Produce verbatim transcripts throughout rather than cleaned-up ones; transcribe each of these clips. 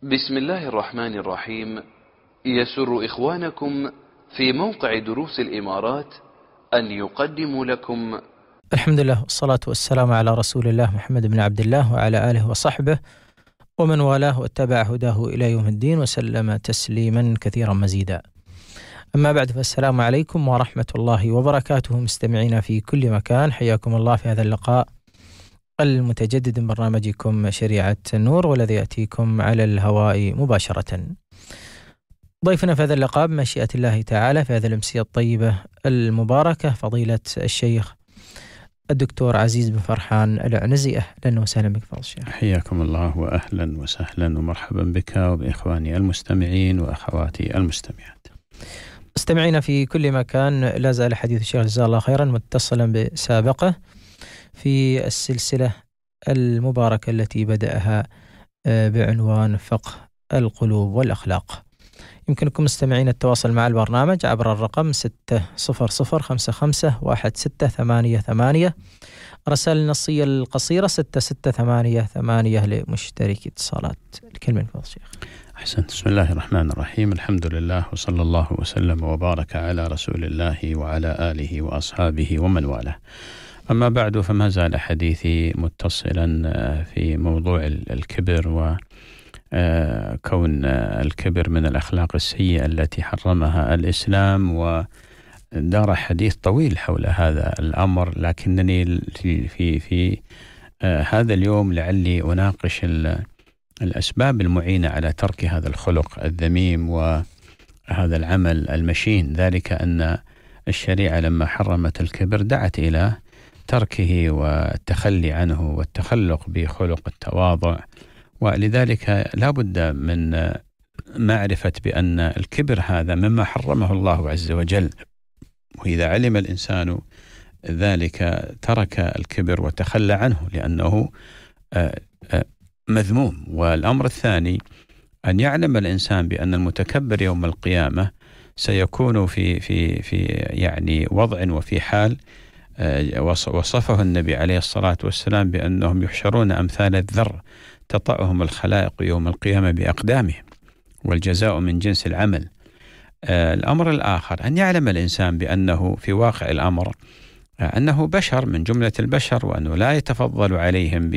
بسم الله الرحمن الرحيم. يسر إخوانكم في موقع دروس الإمارات أن يقدموا لكم الحمد لله والصلاة والسلام على رسول الله محمد بن عبد الله وعلى آله وصحبه ومن والاه واتبع هداه إلى يوم الدين وسلم تسليما كثيرا مزيدا. أما بعد، فالسلام عليكم ورحمة الله وبركاته. مستمعينا في كل مكان، حياكم الله في هذا اللقاء المتجدد من برنامجكم شريعة النور، والذي يأتيكم على الهواء مباشرة. ضيفنا في هذا اللقاء بمشيئة الله تعالى في هذه الأمسية الطيبة المباركة فضيلة الشيخ الدكتور عزيز بن فرحان العنزي. أهلا وسهلا بك فضل الشيخ. حياكم الله وأهلا وسهلا ومرحبا بك وبإخواني المستمعين وأخواتي المستمعات. مستمعينا في كل مكان، لا زال حديث الشيخ جزاه الله خيرا متصلا بسابقه في السلسلة المباركة التي بدأها بعنوان فقه القلوب والأخلاق. يمكنكم مستمعين التواصل مع البرنامج عبر الرقم ستة صفر صفر خمسة خمسة واحد ستة ثمانية ثمانية، رسائل النصية القصيرة ستة ستة ثمانية ثمانية لمشترك اتصالات. الكلمة من فضل الشيخ. أحسنت. بسم الله الرحمن الرحيم، الحمد لله وصلى الله وسلم وبارك على رسول الله وعلى آله وأصحابه ومن والاه. أما بعد، فما زال حديثي متصلا في موضوع الكبر وكون الكبر من الأخلاق السيئة التي حرمها الإسلام، ودار حديث طويل حول هذا الأمر، لكنني في في في هذا اليوم لعلي أناقش الأسباب المعينة على ترك هذا الخلق الذميم وهذا العمل المشين. ذلك أن الشريعة لما حرمت الكبر دعت إلى تركه والتخلي عنه والتخلق بخلق التواضع، ولذلك لا بد من معرفة بأن الكبر هذا مما حرمه الله عز وجل، وإذا علم الإنسان ذلك ترك الكبر وتخلى عنه لأنه مذموم. والأمر الثاني أن يعلم الإنسان بأن المتكبر يوم القيامة سيكون في في في يعني وضع وفي حال وصفه النبي عليه الصلاة والسلام بأنهم يحشرون أمثال الذر تطأهم الخلائق يوم القيامة بأقدامهم، والجزاء من جنس العمل. الأمر الآخر أن يعلم الإنسان بأنه في واقع الأمر أنه بشر من جملة البشر، وأنه لا يتفضل عليهم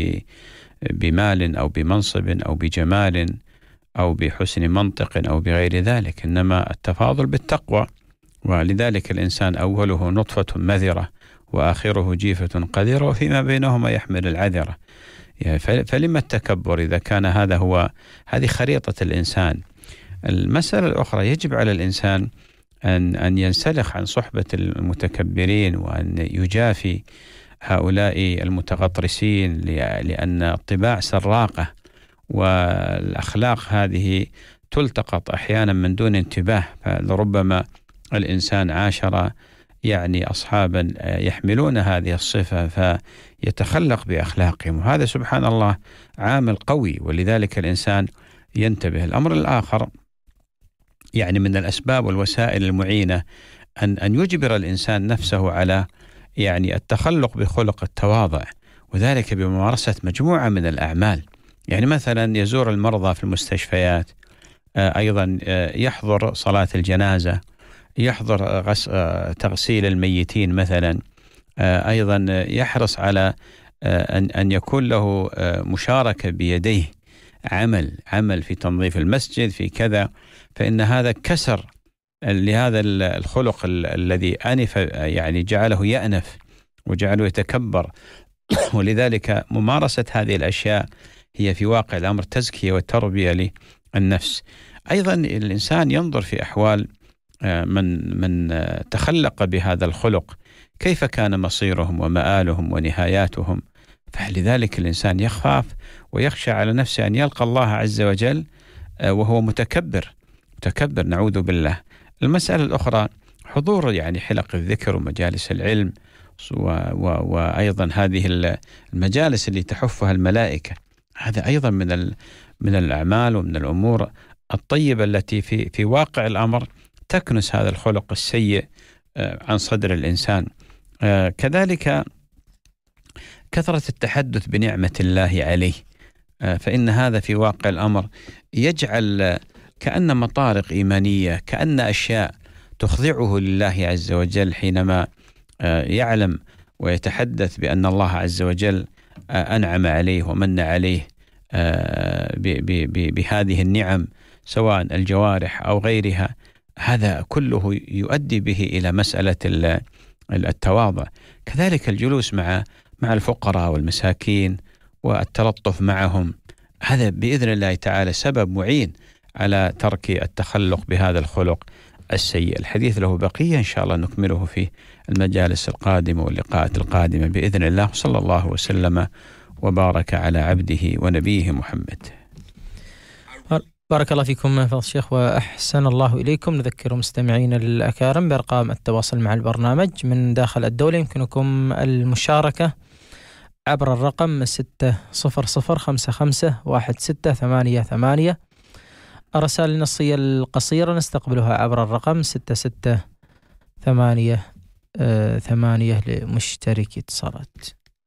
بمال أو بمنصب أو بجمال أو بحسن منطق أو بغير ذلك، إنما التفاضل بالتقوى. ولذلك الإنسان أوله نطفة مذرة وآخره جيفة قذرة وفيما بينهما يحمل العذرة. فلما التكبر إذا كان هذا هو هذه خريطة الإنسان؟ المسألة الأخرى، يجب على الإنسان أن أن ينسلخ عن صحبة المتكبرين وأن يجافي هؤلاء المتغطرسين، لأن الطباع سراقة والأخلاق هذه تلتقط أحيانا من دون انتباه. فلربما الإنسان عاشر يعني أصحابا يحملون هذه الصفة فيتخلق بأخلاقهم، وهذا سبحان الله عامل قوي، ولذلك الإنسان ينتبه. الأمر الآخر يعني من الأسباب والوسائل المعينة أن أن يجبر الإنسان نفسه على يعني التخلق بخلق التواضع، وذلك بممارسة مجموعة من الأعمال. يعني مثلا يزور المرضى في المستشفيات، أيضا يحضر صلاة الجنازة، يحضر غس... تغسيل الميتين مثلا، أيضا يحرص على أن أن يكون له مشاركة بيديه، عمل عمل في تنظيف المسجد في كذا، فإن هذا كسر لهذا الخلق الذي أنف يعني جعله يأنف وجعله يتكبر. ولذلك ممارسة هذه الأشياء هي في واقع الأمر تزكية وتربية للنفس. أيضا الإنسان ينظر في أحوال من من تخلق بهذا الخلق، كيف كان مصيرهم ومآلهم ونهاياتهم. فلذلك الإنسان يخاف ويخشى على نفسه أن يلقى الله عز وجل وهو متكبر متكبر نعوذ بالله. المسألة الأخرى حضور يعني حلق الذكر ومجالس العلم، وأيضا هذه المجالس اللي تحفها الملائكة، هذا أيضا من من الأعمال ومن الأمور الطيبة التي في في واقع الأمر تكنس هذا الخلق السيء عن صدر الإنسان. كذلك كثرة التحدث بنعمة الله عليه، فإن هذا في واقع الأمر يجعل كأن مطارق إيمانية، كأن أشياء تخضعه لله عز وجل حينما يعلم ويتحدث بأن الله عز وجل أنعم عليه ومن عليه بهذه النعم سواء الجوارح أو غيرها. هذا كله يؤدي به إلى مسألة التواضع. كذلك الجلوس مع مع الفقراء والمساكين والتلطف معهم، هذا بإذن الله تعالى سبب معين على ترك التخلق بهذا الخلق السيء. الحديث له بقية إن شاء الله نكمله في المجالس القادمة واللقاءات القادمة بإذن الله. صلى الله وسلم وبارك على عبده ونبيه محمد. بارك الله فيكم فضيلة الشيخ وأحسن الله إليكم. نذكر مستمعين الأكارم بأرقام التواصل مع البرنامج من داخل الدولة. يمكنكم المشاركة عبر الرقم ستة صفر صفر خمسة خمسة واحد ستة ثمانية ثمانية. الرسائل النصية القصيرة نستقبلها عبر الرقم ستة ستة ثمانية ثمانية لمشتركي اتصالات.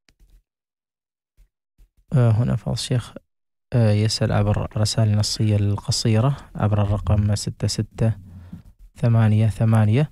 هنا فضيلة الشيخ يسأل عبر الرسائل النصية القصيرة عبر الرقم ستة ستة ثمانية ثمانية.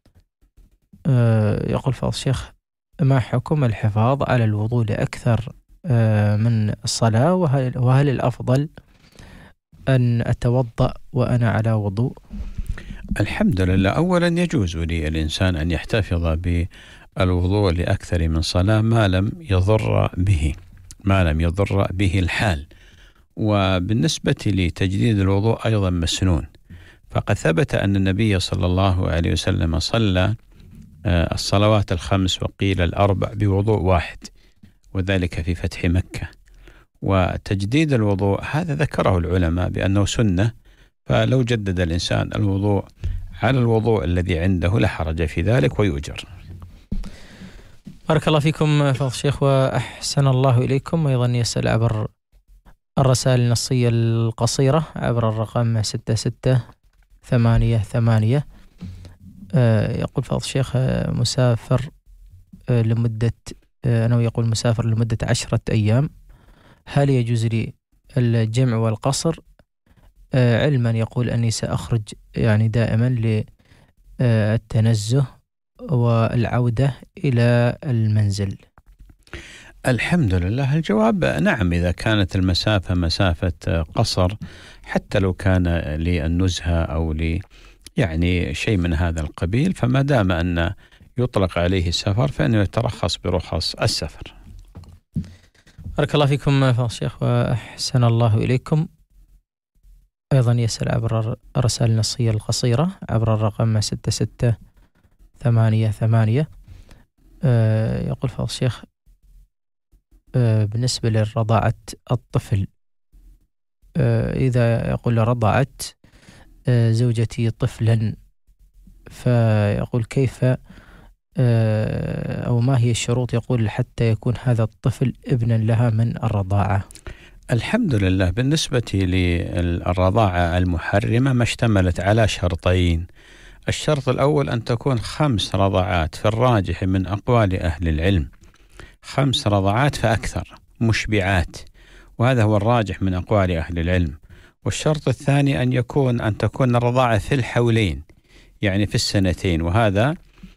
يقول فضيلة الشيخ: ما حكم الحفاظ على الوضوء لأكثر من الصلاة، وهل, وهل الأفضل أن أتوضأ وأنا على وضوء؟ الحمد لله. أولا يجوز للإنسان أن يحتفظ بالوضوء لأكثر من صلاة ما لم يضر به ما لم يضر به الحال. وبالنسبة لتجديد الوضوء أيضا مسنون، فقد ثبت أن النبي صلى الله عليه وسلم صلى الصلوات الخمس وقيل الأربع بوضوء واحد، وذلك في فتح مكة. وتجديد الوضوء هذا ذكره العلماء بأنه سنة، فلو جدد الإنسان الوضوء على الوضوء الذي عنده لا حرج في ذلك ويؤجر. بارك الله فيكم فضيلة الشيخ وأحسن الله إليكم. أيضا يسأل عبر الرسائل النصية القصيرة عبر الرقم ستة ستة ثمانية ثمانية. يقول فضيلة الشيخ: مسافر لمدة أنا يقول مسافر لمدة عشرة أيام، هل يجوز لي الجمع والقصر؟ علما يقول أني سأخرج يعني دائما للتنزه والعودة إلى المنزل. الحمد لله. الجواب نعم، إذا كانت المسافة مسافة قصر حتى لو كان للنزهة أو ل يعني شيء من هذا القبيل، فما دام أن يطلق عليه السفر فإنه يترخص برخص السفر. بارك الله فيكم فضيلة الشيخ وأحسن الله إليكم. أيضا يسأل عبر الرسائل النصية القصيرة عبر الرقم ستة ستة ثمانية ثمانية. يقول فضيلة الشيخ: بالنسبة لرضاعة الطفل، إذا يقول رضعت زوجتي طفلا، فيقول كيف أو ما هي الشروط يقول حتى يكون هذا الطفل ابنا لها من الرضاعة؟ الحمد لله. بالنسبة للرضاعة المحرمة ما اشتملت على شرطين. الشرط الأول أن تكون خمس رضعات، في الراجح من أقوال أهل العلم خمس رضعات فأكثر مشبعات، وهذا هو الراجح من أقوال أهل العلم. والشرط الثاني أن يكون أن تكون الرضاعة في الحولين، يعني في السنتين، وهذا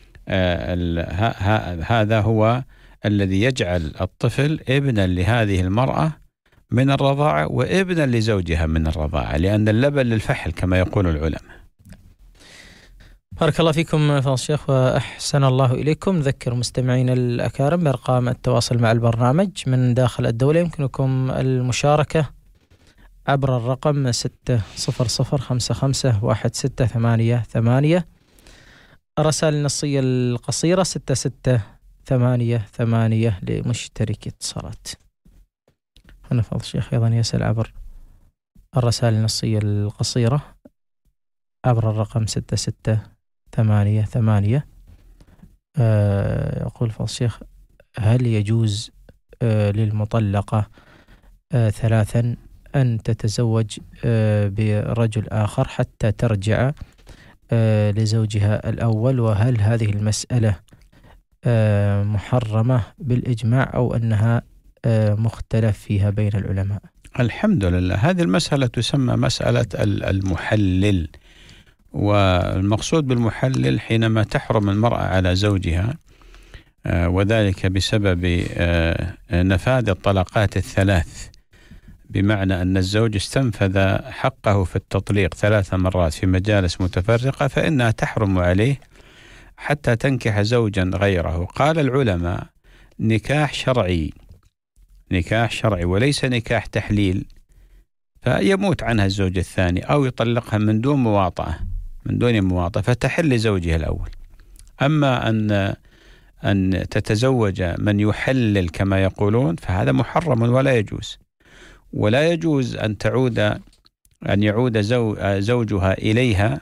آه هذا هو الذي يجعل الطفل ابنا لهذه المرأة من الرضاعة وابنا لزوجها من الرضاعة، لأن اللبن للفحل كما يقول العلماء. بارك الله فيكم فضيلة الشيخ وأحسن الله إليكم. نذكر مستمعين الأكارم بأرقام التواصل مع البرنامج من داخل الدولة. يمكنكم المشاركة عبر الرقم ستة صفر صفر خمسة خمسة واحد ستة ثمانية ثمانية. الرسائل النصية القصيرة ستة ستة ثمانية ثمانية لمشتركي اتصالات. هنا فضيلة الشيخ أيضا يسأل عبر الرسائل النصية القصيرة عبر الرقم ستة ستة ثمانية ثمانية. يقول فضيلة الشيخ: هل يجوز آه للمطلقة آه ثلاثا أن تتزوج آه برجل آخر حتى ترجع آه لزوجها الأول، وهل هذه المسألة آه محرمة بالإجماع أو أنها آه مختلف فيها بين العلماء؟ الحمد لله. هذه المسألة تسمى مسألة المحلل، والمقصود بالمحلل حينما تحرم المرأة على زوجها وذلك بسبب نفاذ الطلقات الثلاث، بمعنى أن الزوج استنفذ حقه في التطليق ثلاث مرات في مجالس متفرقة، فإنها تحرم عليه حتى تنكح زوجا غيره. قال العلماء نكاح شرعي، نكاح شرعي وليس نكاح تحليل، فيموت عنها الزوج الثاني أو يطلقها من دون مواطأة، من دون مواطأة فتحل لزوجها الأول. أما أن أن تتزوج من يحلل كما يقولون فهذا محرم ولا يجوز، ولا يجوز أن تعود أن يعود زوجها إليها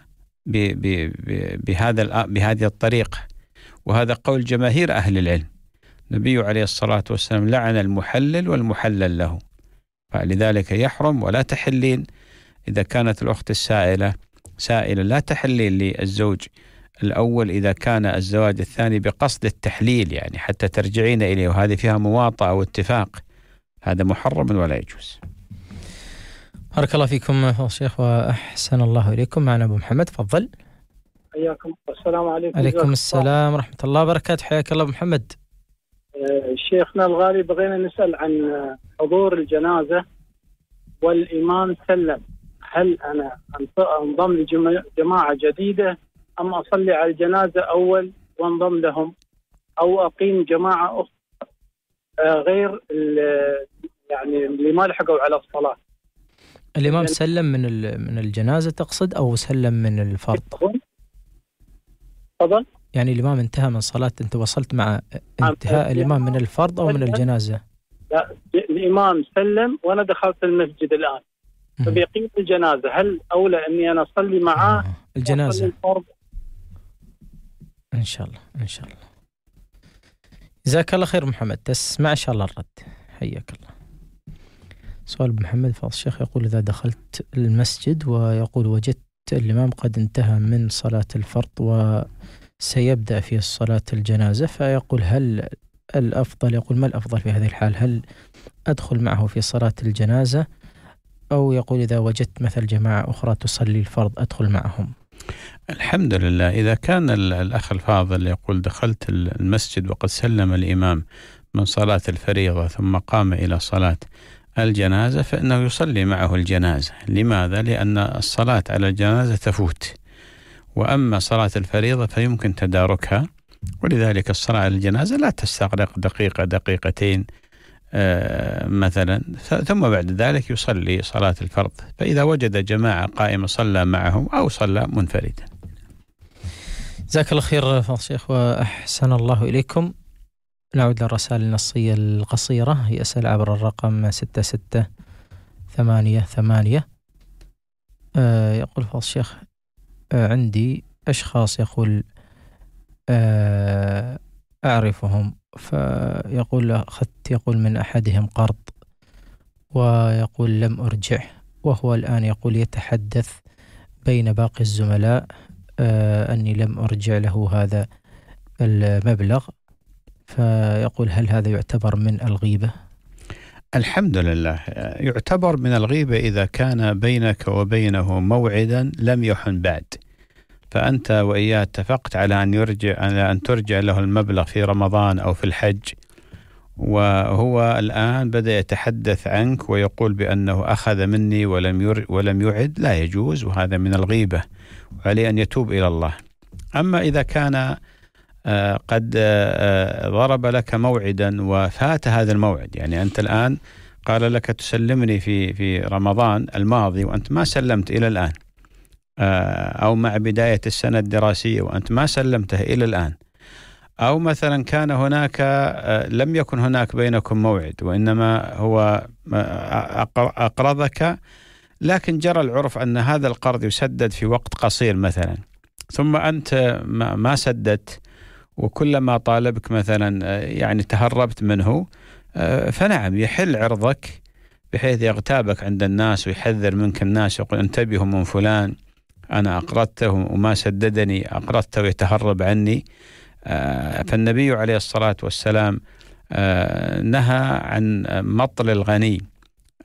بهذا بهذه الطريقة، وهذا قول جماهير أهل العلم. النبي عليه الصلاة والسلام لعن المحلل والمحلل له، فلذلك يحرم ولا تحلين. إذا كانت الأخت السائلة سائلة لا تحلين للزوج الأول إذا كان الزواج الثاني بقصد التحليل، يعني حتى ترجعين إليه، وهذه فيها مواطأة واتفاق، هذا محرم ولا يجوز. بارك الله فيكم فضل الشيخ وأحسن الله إليكم. معنا أبو محمد، تفضل. حياكم. السلام عليكم. عليكم السلام ورحمة الله وبركاته. حياك الله أبو محمد. شيخنا الغالي، بغينا نسأل عن حضور الجنازة والإمام سلم، هل أنا انضم لجماعة جديدة أم أصلي على الجنازة أول وانضم لهم، أو أقيم جماعة أخرى غير يعني اللي ما لحقوا على الصلاة؟ الإمام يعني سلم من من الجنازة تقصد أو سلم من الفرض؟ تفضل. يعني الإمام انتهى من صلاة، أنت وصلت مع انتهاء الإمام من الفرض أو من الجنازة؟ لا، الإمام سلم وأنا دخلت المسجد الآن فبيقيم الجنازة، هل أولى أني أنا أصلي معاه آه. الجنازة إن شاء الله إن شاء الله. جزاك الله خير محمد، تسمع إن شاء الله الرد. حياك الله. سؤال محمد فضل الشيخ يقول إذا دخلت المسجد ويقول وجدت الإمام قد انتهى من صلاة الفرض وسيبدأ في صلاة الجنازة، فيقول هل الأفضل، يقول ما الأفضل في هذه الحال، هل أدخل معه في صلاة الجنازة أو يقول إذا وجدت مثل جماعة أخرى تصلي الفرض أدخل معهم؟ الحمد لله. إذا كان الأخ الفاضل يقول دخلت المسجد وقد سلم الإمام من صلاة الفريضة ثم قام إلى صلاة الجنازة فإنه يصلي معه الجنازة. لماذا؟ لأن الصلاة على الجنازة تفوت، وأما صلاة الفريضة فيمكن تداركها، ولذلك الصلاة على الجنازة لا تستغرق دقيقة دقيقتين آه مثلا، ثم بعد ذلك يصلي صلاة الفرض، فإذا وجد جماعة قائمة صلى معهم أو صلى منفردا. جزاك الله خير فضل الشيخ وأحسن الله إليكم. نعود للرسائل النصية القصيرة، يسأل عبر الرقم ستة ستة ثمانية ثمانية. آه يقول فضل الشيخ آه عندي أشخاص يقول آه أعرفهم، فيقول أخذت يقول من أحدهم قرض ويقول لم أرجع، وهو الآن يقول يتحدث بين باقي الزملاء آه أني لم أرجع له هذا المبلغ، فيقول هل هذا يعتبر من الغيبة؟ الحمد لله، يعتبر من الغيبة إذا كان بينك وبينه موعدا لم يحن بعد، فأنت وإياه اتفقت على أن يرجع على أن ترجع له المبلغ في رمضان أو في الحج، وهو الآن بدأ يتحدث عنك ويقول بأنه أخذ مني ولم ير ولم يعد، لا يجوز، وهذا من الغيبة، وعليه أن يتوب إلى الله. أما إذا كان قد ضرب لك موعدا وفات هذا الموعد، يعني أنت الآن قال لك تسلمني في في رمضان الماضي وأنت ما سلمت إلى الآن، أو مع بداية السنة الدراسية وأنت ما سلمته إلى الآن، أو مثلا كان هناك لم يكن هناك بينكم موعد وإنما هو أقرضك، لكن جرى العرف أن هذا القرض يسدد في وقت قصير مثلا، ثم أنت ما سددت وكلما طالبك مثلا يعني تهربت منه، فنعم يحل عرضك بحيث يغتابك عند الناس ويحذر منك الناس، يقول انتبهوا من فلان أنا أقرضته وما سددني، أقرضته ويتهرب عني. فالنبي عليه الصلاة والسلام نهى عن مطل الغني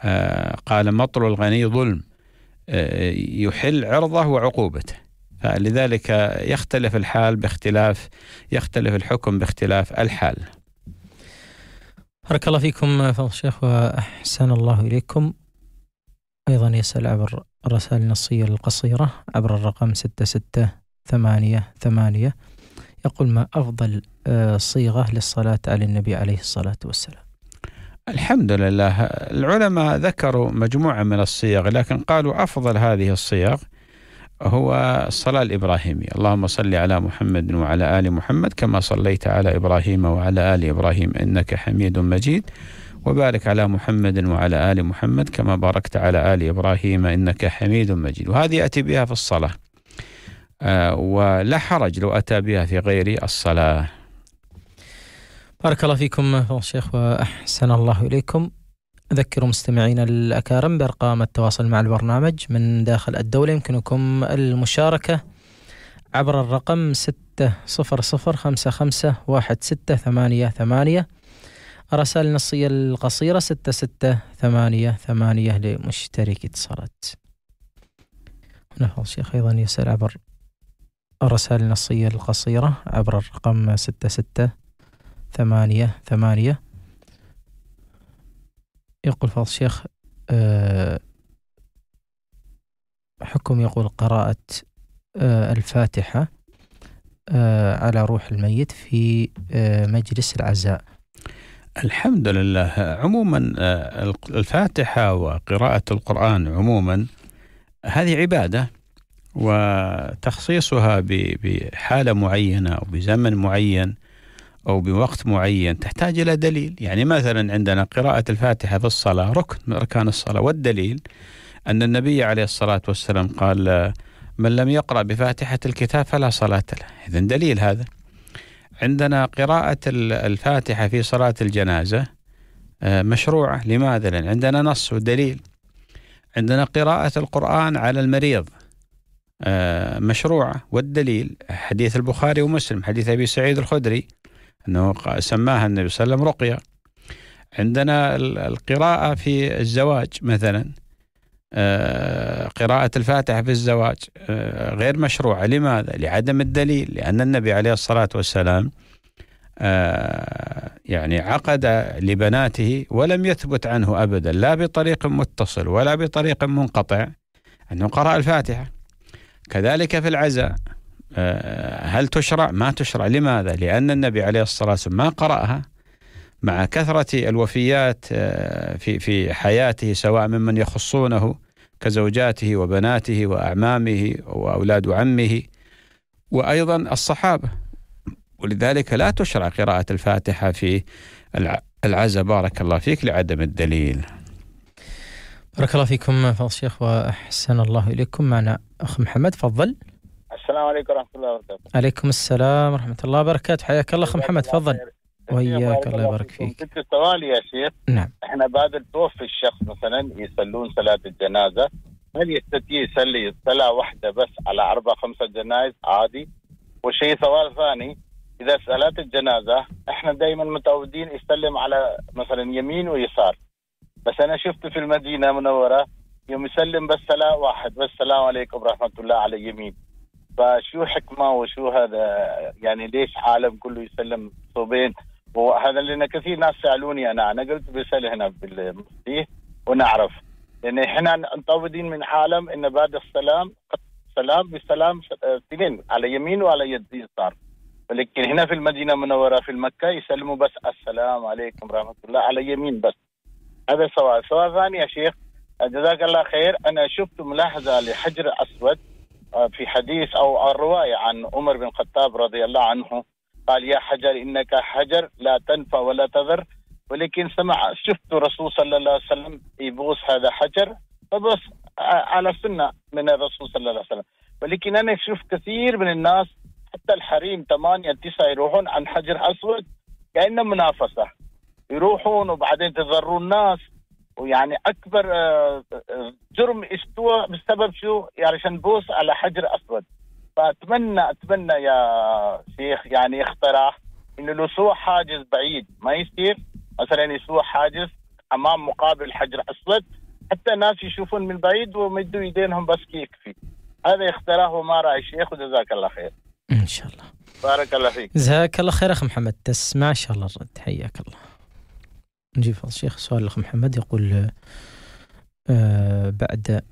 قال مطل الغني ظلم، يحل عرضه وعقوبته. فلذلك يختلف الحال باختلاف يختلف الحكم باختلاف الحال. بارك الله فيكم فضل الشيخ وأحسن الله إليكم. أيضا يسأل عبر الرسائل النصية القصيرة عبر الرقم ستة ستة ثمانية ثمانية، يقول: ما أفضل صيغة للصلاة على النبي عليه الصلاة والسلام؟ الحمد لله، العلماء ذكروا مجموعة من الصيغ، لكن قالوا أفضل هذه الصيغ هو الصلاة الإبراهيمية: اللهم صل على محمد وعلى آل محمد كما صليت على إبراهيم وعلى آل إبراهيم إنك حميد مجيد، وبارك على محمد وعلى آل محمد كما باركت على آل إبراهيم إنك حميد مجيد. وهذه يأتي بها في الصلاة، آه ولا حرج لو أتى بها في غير الصلاة. بارك الله فيكم فضل الشيخ وأحسن الله إليكم. أذكر مستمعينا الأكارم بأرقام التواصل مع البرنامج من داخل الدولة. يمكنكم المشاركة عبر الرقم ستة صفر صفر خمسة خمسة واحد ستة ثمانية ثمانية، الرسائل النصية القصيرة ستة ستة ثمانية ثمانية لمشترك اتصالات. هنا فضل الشيخ أيضا يسأل عبر الرسائل النصية القصيرة عبر الرقم ستة ستة ثمانية ثمانية، يقول فضل الشيخ: أه حكم يقول قراءة أه الفاتحة أه على روح الميت في أه مجلس العزاء. الحمد لله. عموما الفاتحة وقراءة القرآن عموما هذه عبادة، وتخصيصها بحالة معينة أو بزمن معين أو بوقت معين تحتاج إلى دليل. يعني مثلا عندنا قراءة الفاتحة في الصلاة ركن من أركان الصلاة، والدليل أن النبي عليه الصلاة والسلام قال: من لم يقرأ بفاتحة الكتاب فلا صلاة له. إذن دليل هذا. عندنا قراءة الفاتحة في صلاة الجنازة مشروعة. لماذا؟ لأن عندنا نص ودليل. عندنا قراءة القرآن على المريض مشروعة، والدليل حديث البخاري ومسلم، حديث أبي سعيد الخدري أنه سماها النبي صلى الله عليه وسلم رقية. عندنا القراءة في الزواج مثلا، قراءة الفاتحة في الزواج غير مشروعة. لماذا؟ لعدم الدليل، لأن النبي عليه الصلاة والسلام يعني عقد لبناته ولم يثبت عنه أبدا لا بطريق متصل ولا بطريق منقطع أنه قرأ الفاتحة. كذلك في العزاء، هل تشرع؟ ما تشرع. لماذا؟ لأن النبي عليه الصلاة والسلام ما قرأها، مع كثرة الوفيات في في حياته، سواء ممن يخصونه كزوجاته وبناته وأعمامه وأولاد عمه وأيضا الصحابة، ولذلك لا تشرع قراءة الفاتحة في العزاء. بارك الله فيك، لعدم الدليل. بارك الله فيكم فضل الشيخ وأحسن الله إليكم. معنا أخ محمد، تفضل. السلام عليكم ورحمة الله وبركاته. عليكم السلام ورحمة الله وبركاته، حياك الله أخ محمد، تفضل. وإياك، الله يبارك فيك. كنت سؤالي يا شيخ، نعم، احنا بعد التوفي الشخص مثلا يصلون صلاة الجنازة، هل يستطيع يصلي صلاة واحدة بس على أربع خمسة جنائز عادي؟ وشيء سؤال ثاني، إذا صلاة الجنازة احنا دائما متعودين يسلم على مثلا يمين ويسار، بس أنا شفت في المدينة المنورة يوم يسلم بس صلاة واحد بس، السلام عليكم ورحمة الله على يمين. فشو حكمة وشو هذا؟ يعني ليش عالم كله يسلم صوبين؟ وهذا لأن كثير ناس سألوني، أنا أنا قلت بسأل هنا بالمفتي ونعرف، لأن إحنا متعودين من عالم إن بعد السلام سلام بسلام اثنين على يمين وعلى يد يسار، ولكن هنا في المدينة المنورة في مكة يسلموا بس السلام عليكم ورحمة الله على يمين بس. هذا سؤال. سؤال ثاني يا شيخ، جزاك الله خير، أنا شفت ملاحظة لحجر أسود في حديث أو الرواية عن عمر بن الخطاب رضي الله عنه، قال: يا حجر إنك حجر لا تنفع ولا تضر، ولكن سمع شفت الرسول صلى الله عليه وسلم يبوس هذا حجر، فبس على سنة من الرسول صلى الله عليه وسلم. ولكن أنا شفت كثير من الناس حتى الحريم ثمانية تسعة يروحون عن حجر أسود كأنه منافسة، يروحون وبعدين تضرون الناس، ويعني أكبر جرم استوى بسبب شو؟ يعني عشان بوس على حجر أسود. فأتمنى أتمنى يا شيخ يعني اقتراح إنه لو سوى حاجز بعيد ما يصير، مثلا يسوى حاجز أمام مقابل حجر أسود حتى الناس يشوفون من بعيد ومدوا يدينهم بس يكفي. هذا اختراه ما رأي الشيخ، وجزاك الله خير. إن شاء الله. بارك الله فيك. جزاك الله خير أخ محمد، تسمع إن شاء الله الرد. حياك الله. نجيب فضل الشيخ سؤال الأخ محمد يقول آه بعد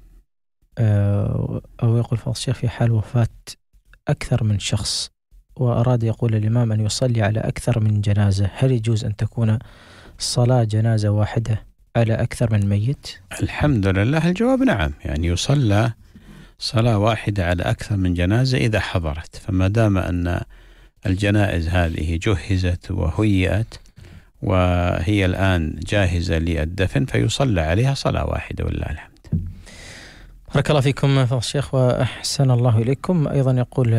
آه أو يقول فضل الشيخ في حال وفاة أكثر من شخص وأراد يقول الإمام أن يصلي على أكثر من جنازة، هل يجوز أن تكون صلاة جنازة واحدة على أكثر من ميت؟ الحمد لله الجواب نعم، يعني يصلى صلاة واحدة على أكثر من جنازة إذا حضرت، فما دام أن الجنائز هذه جهزت وهيئت وهي الآن جاهزة للدفن فيصلى عليها صلاة واحدة ولله الحمد. بارك الله فيكم فضل الشيخ وأحسن الله إليكم. أيضا يقول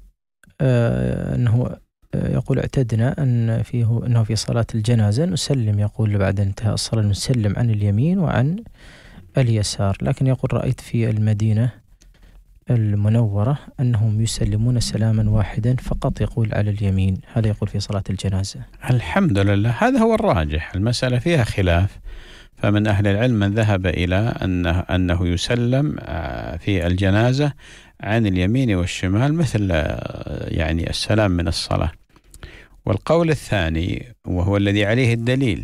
آه أنه آه يقول اعتدنا أن فيه أنه في صلاة الجنازة نسلم، يقول بعد انتهاء الصلاة نسلم عن اليمين وعن اليسار، لكن يقول رأيت في المدينة المنورة أنهم يسلمون سلاما واحدا فقط يقول على اليمين، هذا يقول في صلاة الجنازة. الحمد لله هذا هو الراجح، المسألة فيها خلاف، فمن أهل العلم من ذهب إلى أنه, أنه يسلم في الجنازة عن اليمين والشمال مثل يعني السلام من الصلاة. والقول الثاني وهو الذي عليه الدليل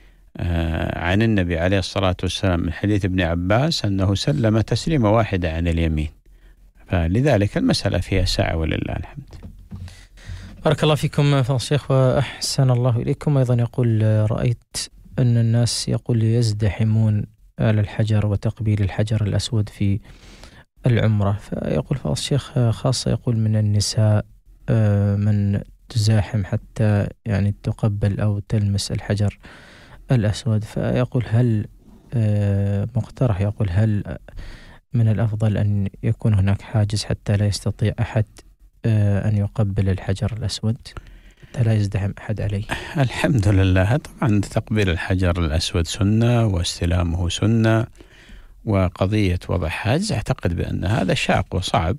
عن النبي عليه الصلاة والسلام من حديث ابن عباس أنه سلم تسليمة واحدة عن اليمين، فلذلك المسألة فيها سعة ولله الحمد. بارك الله فيكم فضل الشيخ وأحسن الله إليكم. أيضا يقول رأيت أن الناس يقول يزدحمون على الحجر وتقبيل الحجر الأسود في العمرة، فيقول فضل الشيخ خاصة يقول من النساء من تزاحم حتى يعني تقبل أو تلمس الحجر الأسود، فيقول هل مقترح يقول هل من الأفضل أن يكون هناك حاجز حتى لا يستطيع أحد أن يقبل الحجر الأسود حتى لا يزدحم أحد عليه؟ الحمد لله طبعا تقبيل الحجر الأسود سنة واستلامه سنة، وقضية وضع حاجز أعتقد بأن هذا شاق وصعب،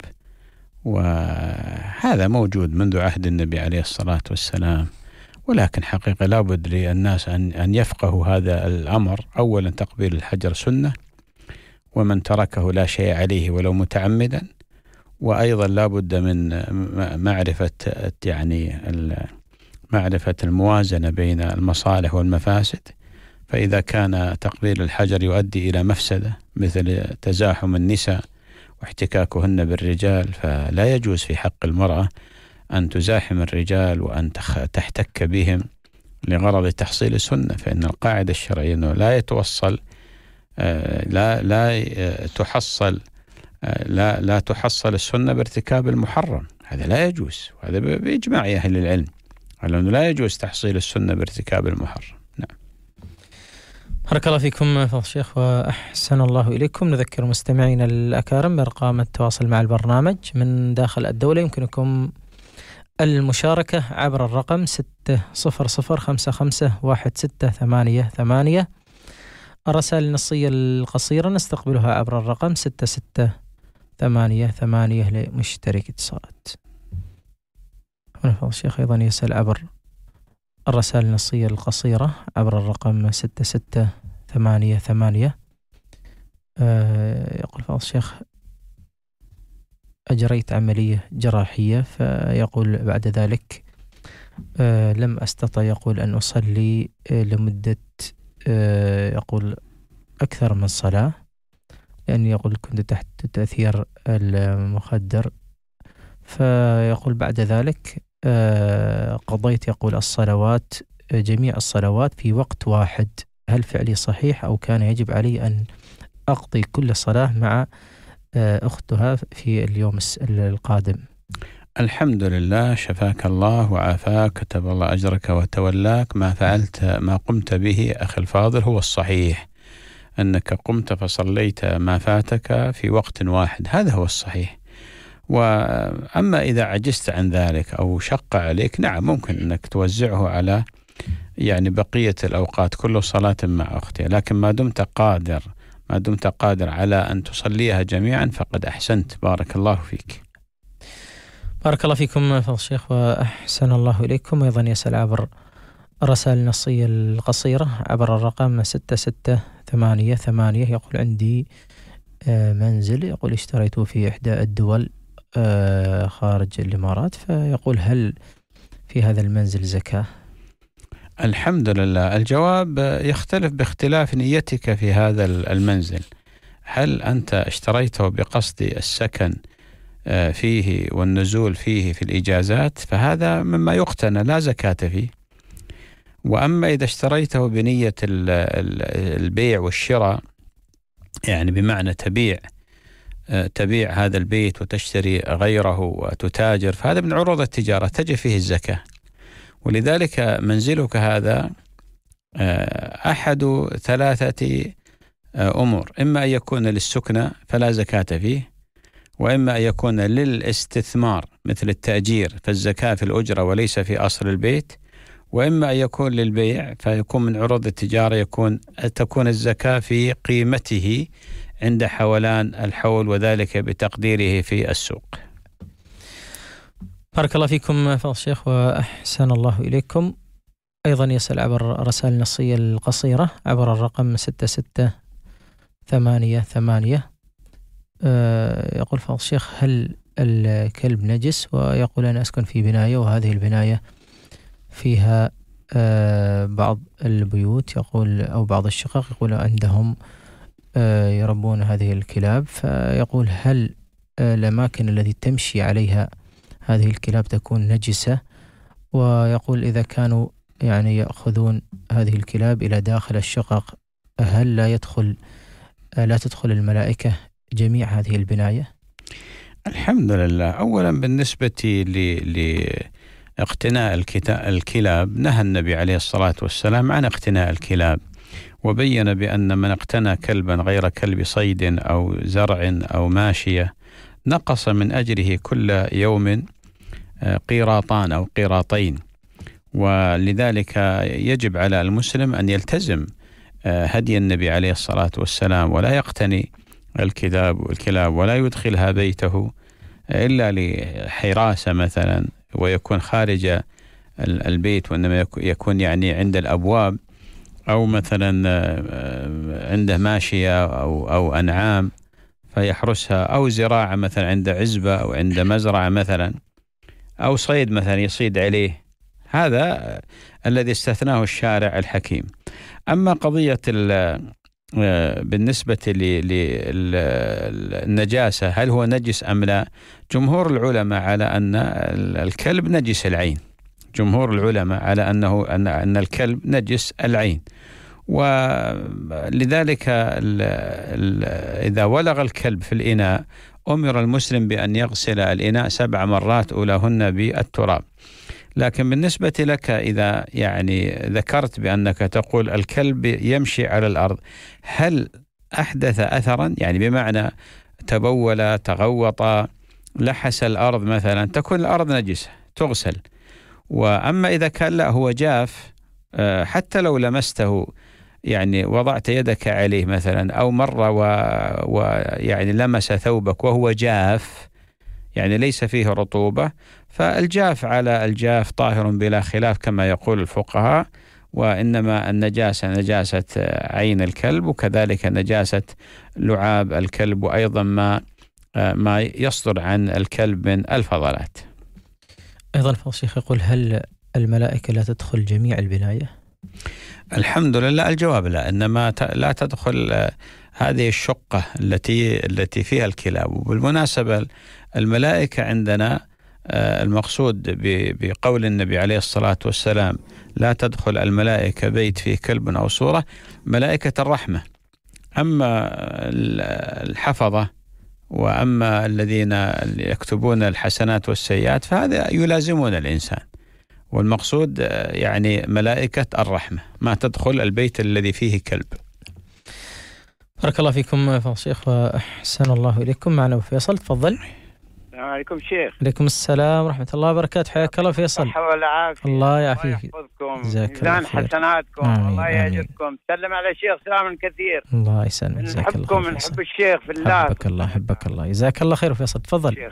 وهذا موجود منذ عهد النبي عليه الصلاة والسلام، ولكن حقيقة لا بد للناس أن أن يفقهوا هذا الأمر. أولا تقبيل الحجر سنة، ومن تركه لا شيء عليه ولو متعمدا، وأيضا لا بد من معرفة يعني معرفة الموازنة بين المصالح والمفاسد، فإذا كان تقبيل الحجر يؤدي إلى مفسدة مثل تزاحم النساء واحتكاكهن بالرجال، فلا يجوز في حق المرأة أن تزاحم الرجال وأن تحتك بهم لغرض تحصيل السنة، فإن القاعدة الشرعية أنه لا يتوصل لا لا تحصل لا لا تحصل السنة بارتكاب المحرم، هذا لا يجوز، وهذا بإجماع أهل العلم على أنه لا يجوز تحصيل السنة بارتكاب المحرم. نعم. بارك الله فيكم فضل الشيخ وأحسن الله إليكم. نذكر مستمعينا الأكارم بأرقام التواصل مع البرنامج من داخل الدولة، يمكنكم المشاركة عبر الرقم ستة صفر صفر خمسة خمسة واحد ستة ثمانية ثمانية. الرسائل النصية القصيرة نستقبلها عبر الرقم ستة ستة ثمانية ثمانية لمشترك اتصالات. هنا فضل الشيخ أيضا يسأل عبر الرسائل النصية القصيرة عبر الرقم ستة ستة ثمانية ثمانية. آه يقول فضل الشيخ أجريت عملية جراحية، فيقول بعد ذلك آه لم أستطع يقول أن أصلي آه لمدة آه يقول أكثر من صلاة، لأني يقول كنت تحت تأثير المخدر، فيقول بعد ذلك آه قضيت يقول الصلوات آه جميع الصلوات في وقت واحد، هل فعلي صحيح أو كان يجب علي أن أقضي كل صلاة مع آه أختها في اليوم القادم؟ الحمد لله، شفاك الله وعافاك، كتب الله أجرك وتولاك. ما فعلت ما قمت به أخي الفاضل هو الصحيح، أنك قمت فصليت ما فاتك في وقت واحد، هذا هو الصحيح. وأما إذا عجزت عن ذلك أو شق عليك، نعم ممكن أنك توزعه على يعني بقية الأوقات كل صلاة مع أختها، لكن ما دمت قادر ما دمت قادر على أن تصليها جميعا فقد أحسنت، بارك الله فيك. بارك الله فيكم فضل الشيخ وأحسن الله إليكم. أيضا يسأل عبر الرسائل النصية القصيرة عبر الرقم ستة ستة ثمانية ثمانية. يقول عندي منزل، يقول اشتريته في إحدى الدول خارج الإمارات، فيقول هل في هذا المنزل زكاة؟ الحمد لله. الجواب يختلف باختلاف نيتك في هذا المنزل. هل أنت اشتريته بقصد السكن فيه والنزول فيه في الإجازات، فهذا مما يقتنى لا زكاة فيه. وأما إذا اشتريته بنية البيع والشراء، يعني بمعنى تبيع تبيع هذا البيت وتشتري غيره وتتاجر، فهذا من عروض التجارة تجب فيه الزكاة. ولذلك منزلك هذا أحد ثلاثة أمور: إما أن يكون للسكنة فلا زكاة فيه، وإما أن يكون للاستثمار مثل التأجير فالزكاة في الأجرة وليس في أصل البيت، وإما أن يكون للبيع فيكون من عروض التجارة يكون تكون الزكاة في قيمته عند حولان الحول، وذلك بتقديره في السوق. بارك الله فيكم فضل الشيخ وأحسن الله إليكم. أيضا يسأل عبر الرسائل النصية القصيرة عبر الرقم ستة ستة ثمانية ثمانية. أه يقول فضل الشيخ هل الكلب نجس؟ ويقول أنا أسكن في بناية وهذه البناية فيها أه بعض البيوت، يقول أو بعض الشقق يقول عندهم أه يربون هذه الكلاب، فيقول هل أه الأماكن التي تمشي عليها هذه الكلاب تكون نجسة؟ ويقول إذا كانوا يعني يأخذون هذه الكلاب إلى داخل الشقق، هل لا يدخل لا تدخل الملائكة جميع هذه البناية؟ الحمد لله. أولا بالنسبة لاقتناء الكلاب، نهى النبي عليه الصلاة والسلام عن اقتناء الكلاب، وبين بأن من اقتنى كلبا غير كلب صيد أو زرع أو ماشية نقص من أجره كل يوم قيراطان أو قيراطين. ولذلك يجب على المسلم أن يلتزم هدي النبي عليه الصلاة والسلام، ولا يقتني الكلاب والكلاب ولا يدخلها بيته إلا لحراسة مثلا، ويكون خارج البيت، وإنما يكون يعني عند الأبواب، أو مثلا عنده ماشية أو, أو أنعام فيحرسها، أو زراعة مثلا عند عزبة أو عند مزرعة مثلا، أو صيد مثلا يصيد عليه. هذا الذي استثناه الشارع الحكيم. أما قضية بالنسبة للنجاسة هل هو نجس أم لا، جمهور العلماء على أن الكلب نجس العين. جمهور العلماء على أنه أن أن الكلب نجس العين، ولذلك إذا ولغ الكلب في الإناء أمر المسلم بأن يغسل الإناء سبع مرات أولاهن بالتراب. لكن بالنسبة لك إذا يعني ذكرت بأنك تقول الكلب يمشي على الأرض، هل أحدث أثرا؟ يعني بمعنى تبول، تغوط، لحس الأرض مثلا، تكون الأرض نجسة تغسل. وأما إذا كان لا هو جاف، حتى لو لمسته يعني وضعت يدك عليه مثلا أو مرة ويعني لمس ثوبك وهو جاف، يعني ليس فيه رطوبة، فالجاف على الجاف طاهر بلا خلاف كما يقول الفقهاء. وإنما النجاسة نجاسة عين الكلب، وكذلك نجاسة لعاب الكلب، وأيضا ما ما يصدر عن الكلب من الفضلات. أيضا فضل الشيخ يقول هل الملائكة لا تدخل جميع البناية؟ الحمد لله الجواب لا، إنما لا تدخل هذه الشقة التي التي فيها الكلاب. وبالمناسبة الملائكة عندنا المقصود بقول النبي عليه الصلاة والسلام لا تدخل الملائكة بيت فيه كلب أو صورة، ملائكة الرحمة. أما الحفظة وأما الذين يكتبون الحسنات والسيئات فهذا يلازمون الإنسان، والمقصود يعني ملائكة الرحمة ما تدخل البيت الذي فيه كلب. بارك الله فيكم فضل الشيخ وأحسن الله إليكم. معنا فيصل، تفضل. السلام عليكم شيخ. عليكم السلام ورحمة الله وبركاته، حياك الله فيصل. صحة والعافية. الله يعافيك. الله يحفظكم. ميزان حسناتكم. الله يعجبكم. سلم على الشيخ سلام كثير. الله يسلمك. نحبكم، نحب الشيخ في الله. حبك الله، حبك الله، جزاك الله خير فيصل، تفضل. شيخ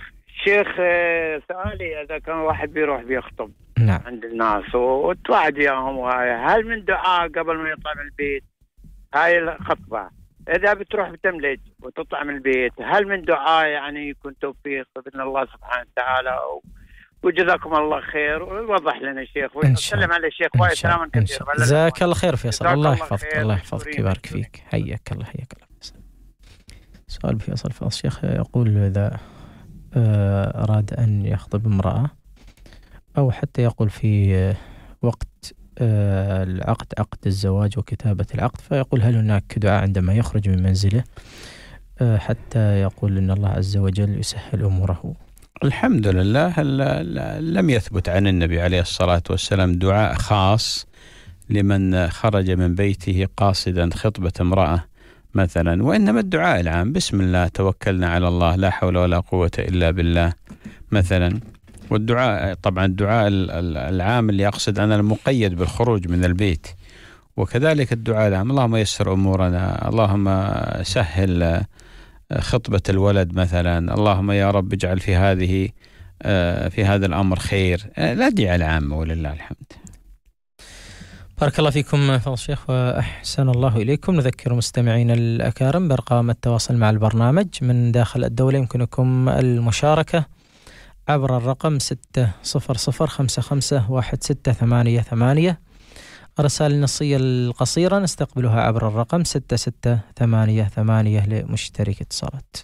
شيخ سؤالي إذا كان واحد بيروح بيخطب نعم. عند الناس وتوعد وياهم وهاي، هل من دعاء قبل ما يطلع من البيت هاي الخطبة إذا بتروح بتملج وتطلع من البيت، هل من دعاء يعني يكون توفيق بإذن الله سبحانه وتعالى؟ وجزاكم الله خير ووضح لنا الشيخ وسلم على الشيخ وايد سلاما كثير. جزاك الله خير فيصل، الله يحفظك الله يحفظك يبارك فيك، حياك الله حياك الله. سؤال فيصل فاصل الشيخ يقول إذا أراد أن يخطب امرأة أو حتى يقول في وقت العقد عقد الزواج وكتابة العقد، فيقول هل هناك دعاء عندما يخرج من منزله حتى يقول إن الله عز وجل يسهل أموره؟ الحمد لله لم يثبت عن النبي عليه الصلاة والسلام دعاء خاص لمن خرج من بيته قاصدا خطبة امرأة مثلا، وإنما الدعاء العام بسم الله توكلنا على الله لا حول ولا قوة إلا بالله مثلا. والدعاء طبعا الدعاء العام اللي يقصد أنا المقيد بالخروج من البيت، وكذلك الدعاء العام اللهم يسر أمورنا، اللهم سهل خطبة الولد مثلا، اللهم يا رب اجعل في هذه في هذا الأمر خير، الأدعية العامة ولله الحمد. بارك الله فيكم فضل الشيخ وأحسن الله إليكم. نذكر مستمعين الأكارم بأرقام التواصل مع البرنامج من داخل الدولة، يمكنكم المشاركة عبر الرقم ستة صفر صفر خمسة خمسة واحد ستة ثمانية ثمانية. الرسائل النصية القصيرة نستقبلها عبر الرقم ستة ستة ثمانية ثمانية لمشترك اتصالات.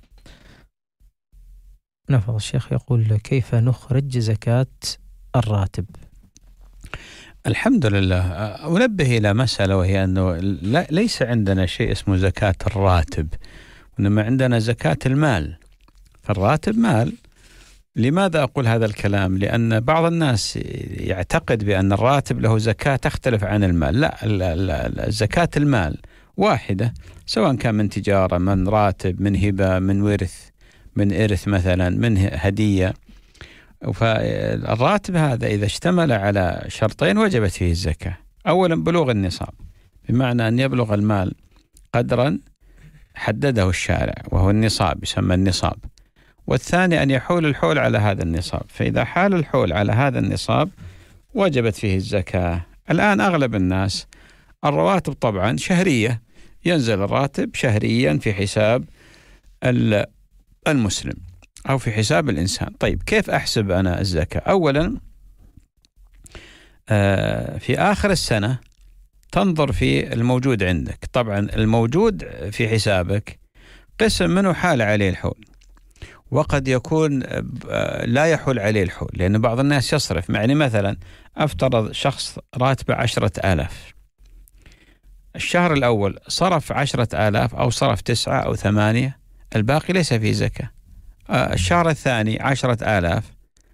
نفضل الشيخ يقول كيف نخرج زكاة الراتب؟ الحمد لله. أنبه إلى مسألة وهي أنه ليس عندنا شيء اسمه زكاة الراتب، وإنما عندنا زكاة المال. فالراتب مال. لماذا أقول هذا الكلام؟ لأن بعض الناس يعتقد بأن الراتب له زكاة تختلف عن المال. لا، زكاة المال واحدة، سواء كان من تجارة، من راتب، من هبة، من ورث، من إرث مثلا، من هدية. فالراتب هذا إذا اشتمل على شرطين وجبت فيه الزكاة. أولا بلوغ النصاب، بمعنى أن يبلغ المال قدرا حدده الشارع وهو النصاب، يسمى النصاب. والثاني أن يحول الحول على هذا النصاب، فإذا حال الحول على هذا النصاب وجبت فيه الزكاة. الآن أغلب الناس الرواتب طبعا شهرية، ينزل الراتب شهريا في حساب المسلم أو في حساب الإنسان. طيب كيف أحسب أنا الزكاة؟ أولا في آخر السنة تنظر في الموجود عندك. طبعا الموجود في حسابك قسم منه حال عليه الحول، وقد يكون لا يحول عليه الحول، لأن بعض الناس يصرف. يعني مثلا أفترض شخص راتبه عشرة آلاف، الشهر الأول صرف عشرة آلاف أو صرف تسعة أو ثمانية، الباقي ليس فيه زكاة. الشهر الثاني عشرة آلاف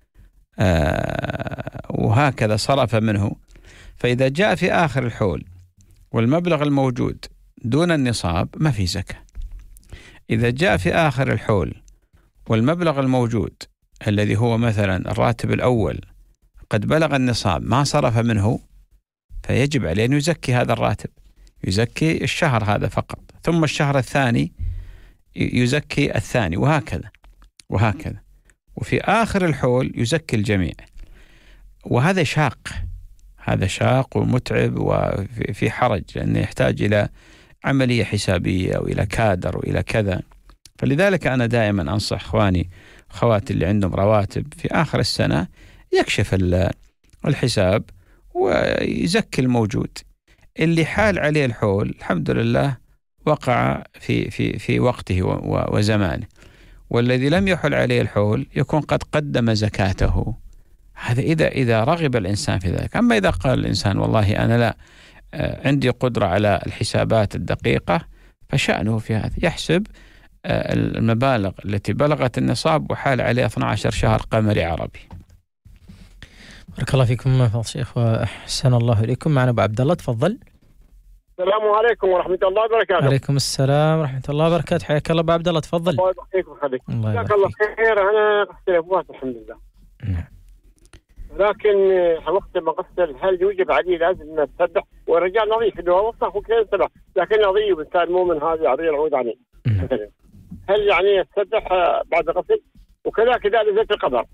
وهكذا صرف منه. فإذا جاء في آخر الحول والمبلغ الموجود دون النصاب ما في زكاة. إذا جاء في آخر الحول والمبلغ الموجود الذي هو مثلا الراتب الأول قد بلغ النصاب ما صرف منه، فيجب عليه أن يزكي هذا الراتب، يزكي الشهر هذا فقط، ثم الشهر الثاني يزكي الثاني، وهكذا وهكذا. وفي آخر الحول يزكي الجميع. وهذا شاق، هذا شاق ومتعب وفي حرج، لأنه يحتاج إلى عملية حسابية وإلى كادر وإلى كذا. فلذلك أنا دائما أنصح إخواني خواتي اللي عندهم رواتب في آخر السنة يكشف الحساب ويزكي الموجود. اللي حال عليه الحول الحمد لله وقع في في في وقته وزمانه، والذي لم يحل عليه الحول يكون قد قدم زكاته. هذا إذا إذا رغب الإنسان في ذلك. أما إذا قال الإنسان والله أنا لا عندي قدرة على الحسابات الدقيقة، فشأنه في هذا يحسب المبالغ التي بلغت النصاب وحال عليه اثنا عشر شهر قمري عربي. بارك الله فيكم فضل الشيخ وأحسن الله إليكم. معنا أبو عبد الله، تفضل. السلام عليكم ورحمة الله وبركاته. عليكم السلام ورحمة الله وبركاته، حياك الله أبو عبد الله، تفضل. الله يبارك فيك. جزاك الله خير. أنا أغسل أبوات الحمد لله. نعم. لكن وقت ما أغسل هل يوجب علي لازم أتسبح؟ والرجال نظيف اللي هو وصف وكذا سبح، لكن نظيف إنسان مؤمن هذا عريض العود عليه. هل يعني أتسبح بعد غسل؟ وكذلك إذا نزلت القبر.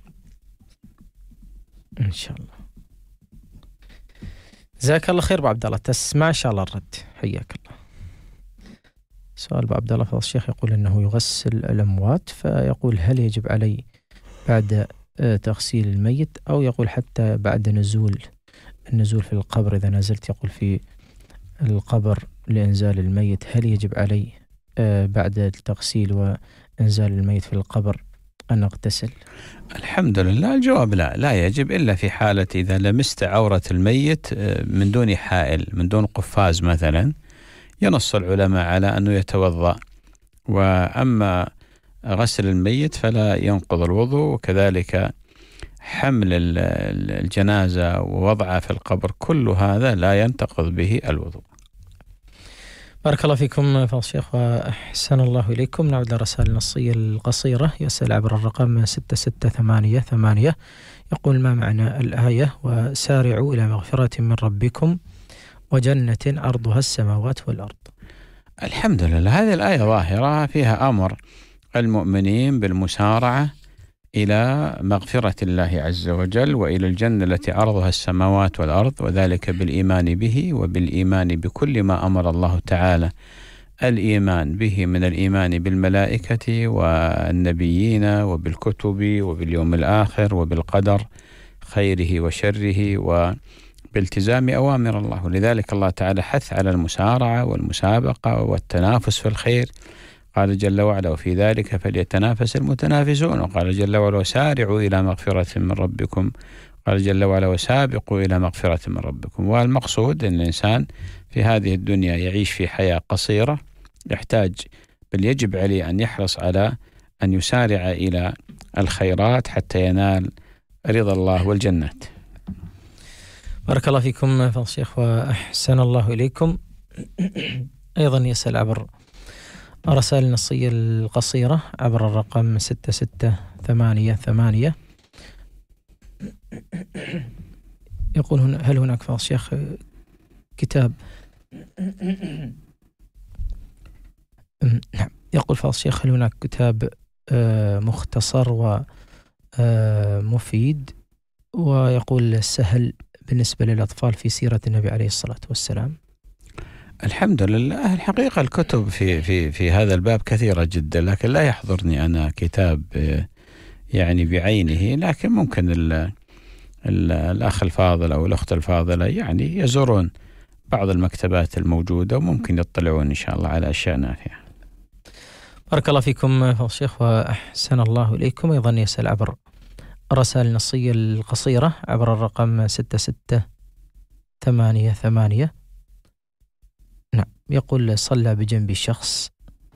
إن شاء الله. جزاك الله خير أبو عبد الله، تسمع إن شاء الله الرد. حياك الله. سؤال أبو عبد الله فضل الشيخ يقول أنه يغسل الأموات، فيقول هل يجب علي بعد تغسيل الميت، أو يقول حتى بعد نزول النزول في القبر، إذا نزلت يقول في القبر لإنزال الميت، هل يجب علي بعد التغسيل وإنزال الميت في القبر أن أغتسل؟ الحمد لله الجواب لا، لا يجب إلا في حالة إذا لمست عورة الميت من دون حائل، من دون قفاز مثلا، ينص العلماء على أنه يتوضأ. وأما غسل الميت فلا ينقض الوضوء، وكذلك حمل الجنازة ووضعها في القبر، كل هذا لا ينتقض به الوضوء. بارك الله فيكم فضل الشيخ وأحسن الله إليكم. نعود للرسائل النصية القصيرة. يسأل عبر الرقم ستة ستة ثمانية ثمانية، يقول ما معنى الآية وسارعوا إلى مغفرة من ربكم وجنة عرضها السماوات والأرض؟ الحمد لله، هذه الآية ظاهرة فيها أمر المؤمنين بالمسارعة إلى مغفرة الله عز وجل وإلى الجنة التي عرضها السماوات والأرض، وذلك بالإيمان به وبالإيمان بكل ما أمر الله تعالى الإيمان به من الإيمان بالملائكة والنبيين وبالكتب وباليوم الآخر وبالقدر خيره وشره وبالتزام أوامر الله. ولذلك الله تعالى حث على المسارعة والمسابقة والتنافس في الخير، قال جل وعلا وفي ذلك فليتنافس المتنافسون، وقال جل وعلا وسارعوا إلى مغفرة من ربكم، قال جل وعلا وسابقوا إلى مغفرة من ربكم. والمقصود أن الإنسان في هذه الدنيا يعيش في حياة قصيرة، يحتاج بل يجب عليه أن يحرص على أن يسارع إلى الخيرات حتى ينال رضا الله والجنات. بارك الله فيكم فضل الشيخ وأحسن الله إليكم. أيضا يسأل عبر الرسائل النصية القصيرة عبر الرقم ستة ستة ثمانية ثمانية، يقول هنا هل هناك فضل الشيخ كتاب نعم يقول فضل الشيخ هل هناك كتاب مختصر ومفيد ويقول سهل بالنسبة للأطفال في سيرة النبي عليه الصلاة والسلام؟ الحمد لله، الحقيقة الكتب في في في هذا الباب كثيرة جدا، لكن لا يحضرني أنا كتاب يعني بعينه، لكن ممكن ال ال الأخ الفاضل أو الأخت الفاضلة يعني يزورون بعض المكتبات الموجودة وممكن يطلعون إن شاء الله على أشياء نافعة. بارك الله فيكم فضل الشيخ وأحسن الله إليكم. أيضا يسأل عبر الرسائل النصية القصيرة عبر الرقم ستة ستة ثمانية ثمانية، نعم يقول صلى بجنب شخص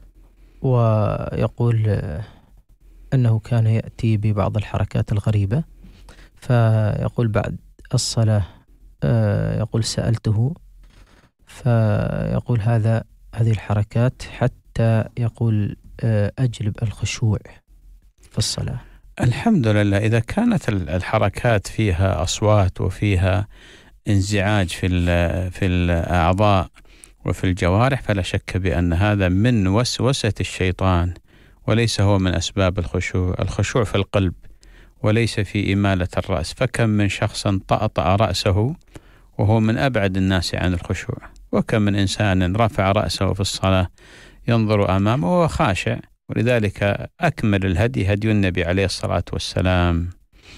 ويقول أنه كان يأتي ببعض الحركات الغريبة، فيقول بعد الصلاة يقول سألته فيقول هذا هذه الحركات حتى يقول أجلب الخشوع في الصلاة. الحمد لله، إذا كانت الحركات فيها أصوات وفيها انزعاج في في الأعضاء وفي الجوارح فلا شك بأن هذا من وسوسة الشيطان وليس هو من أسباب الخشوع. الخشوع في القلب وليس في إمالة الرأس، فكم من شخص طأطأ رأسه وهو من أبعد الناس عن الخشوع، وكم من إنسان رفع رأسه في الصلاة ينظر أمامه وهو خاشع. ولذلك أكمل الهدي هدي النبي عليه الصلاة والسلام.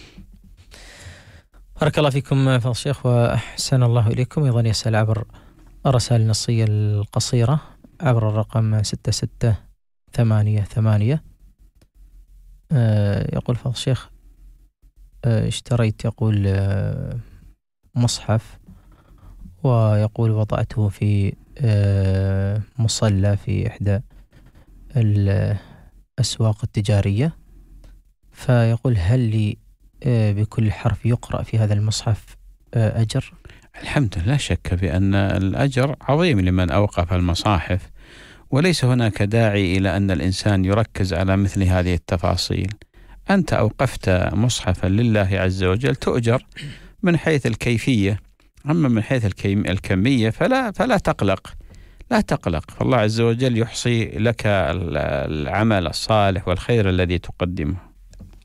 بارك الله فيكم فضل الشيخ وأحسن الله إليكم. أيضا يسأل عبر الرسائل النصية القصيرة عبر الرقم ستة ستة ثمانية ثمانية، يقول فضل الشيخ اشتريت يقول مصحف ويقول وضعته في مصلى في إحدى الأسواق التجارية، فيقول هل لي بكل حرف يقرأ في هذا المصحف أجر؟ الحمد لله، شك بأن الأجر عظيم لمن أوقف المصاحف، وليس هناك داعي إلى أن الإنسان يركز على مثل هذه التفاصيل. أنت أوقفت مصحفا لله عز وجل تؤجر من حيث الكيفية، أما من حيث الكمية فلا فلا تقلق لا تقلق فالله عز وجل يحصي لك العمل الصالح والخير الذي تقدمه.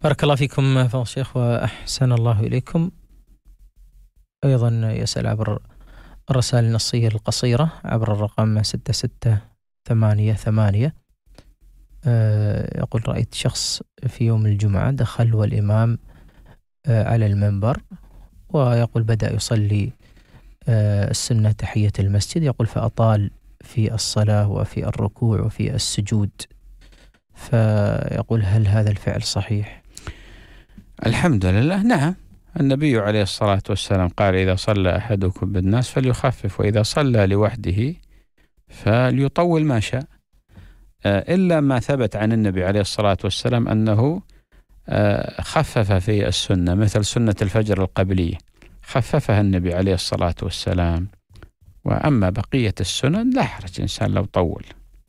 بارك الله فيكم فضل الشيخ وأحسن الله إليكم. أيضا يسأل عبر الرسائل النصية القصيرة عبر الرقم ستة ستة ثمانية ثمانية. أه يقول: رأيت شخص في يوم الجمعة دخل والإمام أه على المنبر، ويقول بدأ يصلي أه السنة تحية المسجد، يقول فأطال في الصلاة وفي الركوع وفي السجود، فيقول هل هذا الفعل صحيح؟ الحمد لله نعم. النبي عليه الصلاة والسلام قال: إذا صلى أحدكم بالناس فليخفف، وإذا صلى لوحده فليطول ما شاء، إلا ما ثبت عن النبي عليه الصلاة والسلام أنه خفف في السنة، مثل سنة الفجر القبلية خففها النبي عليه الصلاة والسلام. وأما بقية السنن لا حرج إنسان لو طول.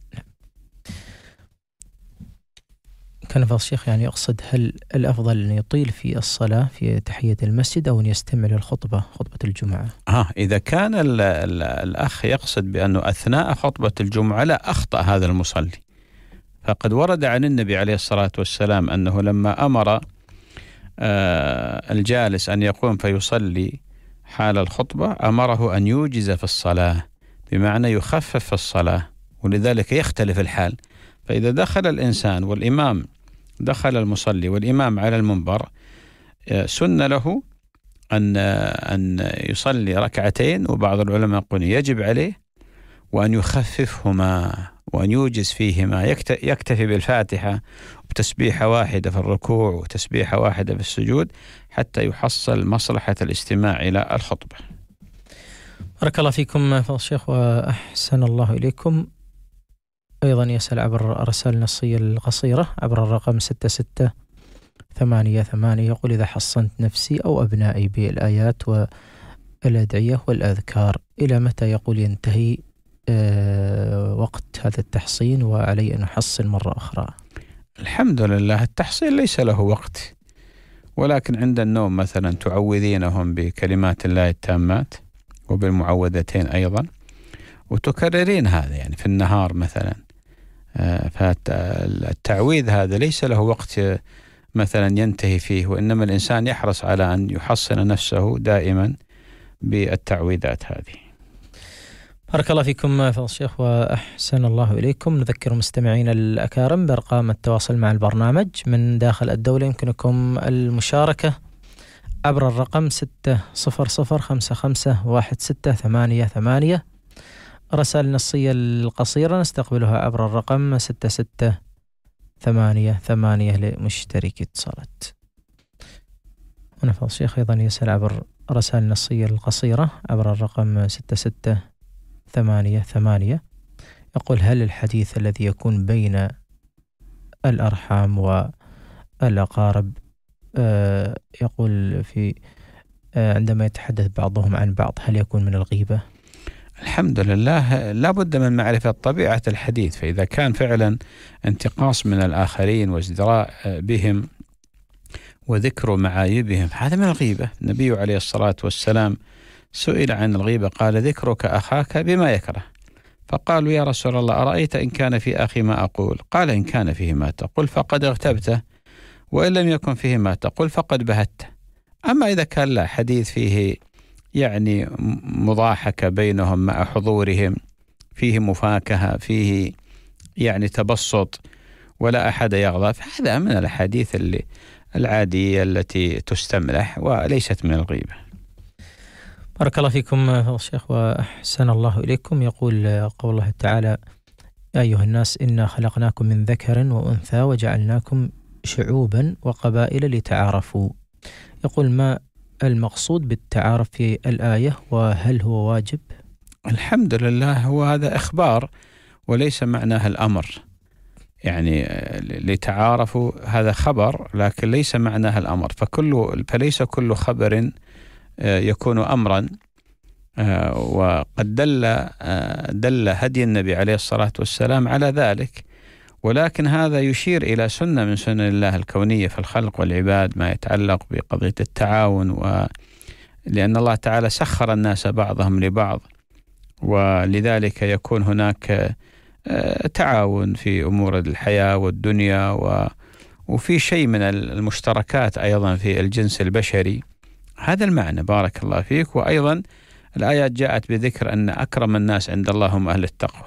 كان فضل الشيخ يعني يقصد هل الأفضل أن يطيل في الصلاة في تحية المسجد أو أن يستمع للخطبة خطبة الجمعة؟ آه إذا كان ال ال الأخ يقصد بأنه أثناء خطبة الجمعة لا، أخطأ هذا المصلي. فقد ورد عن النبي عليه الصلاة والسلام أنه لما أمر آه الجالس أن يقوم فيصلي حال الخطبة أمره أن يوجز في الصلاة، بمعنى يخفف في الصلاة، ولذلك يختلف الحال. فإذا دخل الإنسان والإمام دخل المصلي والإمام على المنبر، سن له أن أن يصلي ركعتين، وبعض العلماء يقول يجب عليه وأن يخففهما وأن يوجز فيهما، يكتفي بالفاتحة وتسبيحة واحدة في الركوع وتسبيحة واحدة في السجود حتى يحصل مصلحة الاستماع إلى الخطبة. بارك الله فيكم فضل الشيخ وأحسن الله إليكم. أيضا يسأل عبر الرسائل النصية القصيرة عبر الرقم ستة ستة ثمانية ثمانية، يقول إذا حصنت نفسي أو أبنائي بالآيات والأدعية والأذكار إلى متى يقول ينتهي أه وقت هذا التحصين وعلي أن أحصن مرة أخرى؟ الحمد لله التحصين ليس له وقت، ولكن عند النوم مثلا تعوذينهم بكلمات الله التامات وبالمعوذتين أيضا، وتكررين هذا يعني في النهار مثلا. فالتعويذ هذا ليس له وقت مثلا ينتهي فيه، وإنما الإنسان يحرص على أن يحصن نفسه دائما بالتعويذات هذه. بارك الله فيكم فضل الشيخ وأحسن الله إليكم. نذكر مستمعين الأكارم بأرقام التواصل مع البرنامج من داخل الدولة. يمكنكم المشاركة عبر الرقم ستة صفر صفر خمسة خمسة واحد ستة ثمانية ثمانية. رسائل النصية القصيرة نستقبلها عبر الرقم ستة ستة ثمانية ثمانية لمشترك اتصالات. هنا فضل الشيخ أيضا يسأل عبر رسائل النصية القصيرة عبر الرقم ستة ستة ثمانية ثمانية، يقول هل الحديث الذي يكون بين الأرحام والأقارب آه يقول في آه عندما يتحدث بعضهم عن بعض هل يكون من الغيبة؟ الحمد لله لا بد من معرفة طبيعة الحديث، فإذا كان فعلا انتقاص من الآخرين وازدراء بهم وذكر معايبهم هذا من الغيبة. النبي عليه الصلاة والسلام سئل عن الغيبة قال ذكرك أخاك بما يكره، فقالوا يا رسول الله أرأيت إن كان في أخي ما أقول؟ قال إن كان فيه ما تقول فقد اغتبته، وإن لم يكن فيه ما تقول فقد بهته. أما إذا كان لا حديث فيه يعني مضاحكة بينهم مع حضورهم، فيه مفاكهة، فيه يعني تبسط ولا أحد يغضب، هذا من الحديث اللي العادية التي تستملح وليست من الغيبة. بارك الله فيكم فضل الشيخ وأحسن الله إليكم. يقول قول الله تعالى يا أيها الناس إنا خلقناكم من ذكر وأنثى وجعلناكم شعوبا وقبائل لتعارفوا. يقول ما المقصود بالتعارف في الآية وهل هو واجب؟ الحمد لله هو هذا إخبار وليس معناه الأمر، يعني لتعارفوا هذا خبر لكن ليس معناه الأمر، فكل فليس كل خبر يكون أمرا. وقد دل دل هدي النبي عليه الصلاة والسلام على ذلك، ولكن هذا يشير إلى سنة من سنن الله الكونية في الخلق والعباد ما يتعلق بقضية التعاون، ولأن الله تعالى سخر الناس بعضهم لبعض، ولذلك يكون هناك تعاون في أمور الحياة والدنيا وفي شيء من المشتركات أيضا في الجنس البشري. هذا المعنى بارك الله فيك. وأيضا الآيات جاءت بذكر أن أكرم الناس عند الله هم أهل التقوى.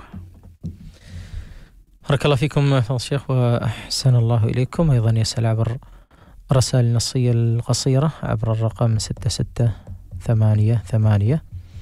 بارك الله فيكم فضل الشيخ وأحسن الله إليكم. أيضا يسأل عبر الرسائل النصية القصيرة عبر الرقم ستة ستة ثمانية ثمانية.